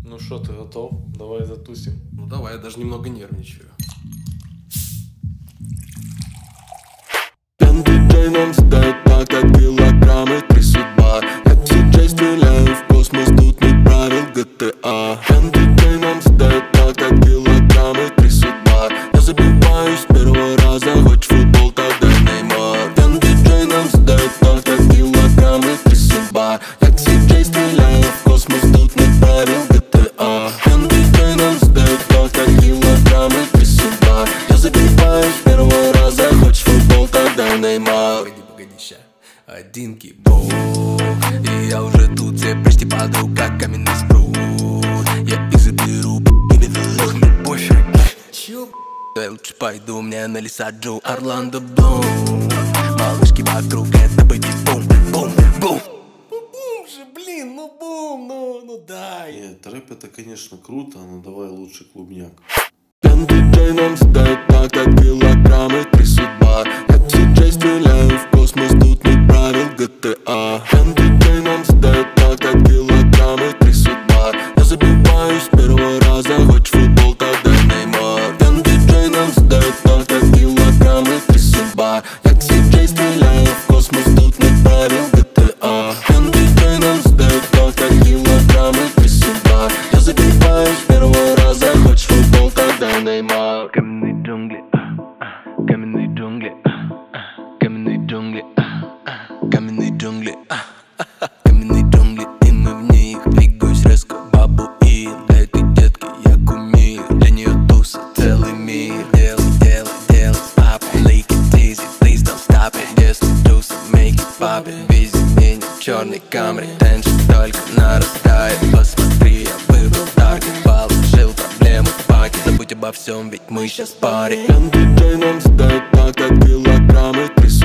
Ну что, ты готов? Давай затусим. Ну давай, я даже немного нервничаю. Диджей нам задает так, как килограммы, три судьба. Как сейчас стреляю в космос, тут нет правил GTA. Диджей нам задает так, как килограммы, три судьба. Я забиваю с первого раза, хочешь футбол, тогда Неймар. Диджей нам задает так, как килограммы, три судьба. Как сейчас стреляю в космос, тут нет правил GTA. Диджей нам задает так, как килограммы, три судьба. Я забиваю с первого раза, хочешь футбол, тогда Неймар. Погоди, ща. Один кибок, и я уже тут, все почти падаю, как каменный спрут. Я их заберу, или вверх, мне пофиг. Чё, я лучше пойду, мне на Лисаджу Орландо Блум. Малышки вокруг, это бэби бум, бум, бум. Ну бум же, блин, ну бум, ну дай. Нет, рэп это, конечно, круто, но давай лучше клубняк. Диджей нам задает так, как килограммы, три судьба. Как сейчас стреляю в космос, тут нет правил GTA. Диджей нам задает так, как килограммы, три судьба. Я забиваю с первого раза, хочешь футбол, тогда Неймар. Диджей нам задает так, как килограммы, три судьба. Как сейчас стреляю в космос, тут нет правил GTA. Диджей нам задает так, как килограммы, три судьба. Я забиваю с первого раза, хочешь футбол, тогда Неймар. Каменные джунгли, каменные джунгли, каменные джунгли, каменные джунгли, каменные джунгли, и мы в них. Двигаюсь резко, бабуин. Для этой детки я кумир, для нее туса целый мир. Делай, пап, make it easy, please don't stop it. Если туса, make it pop it. Вези меня в черной камере, теншн только нарастает. Посмотри, я выбрал таргет, положил проблему в пакет. Забудь обо всем, ведь мы сейчас в паре. Диджей нам задает так, как килограммы, три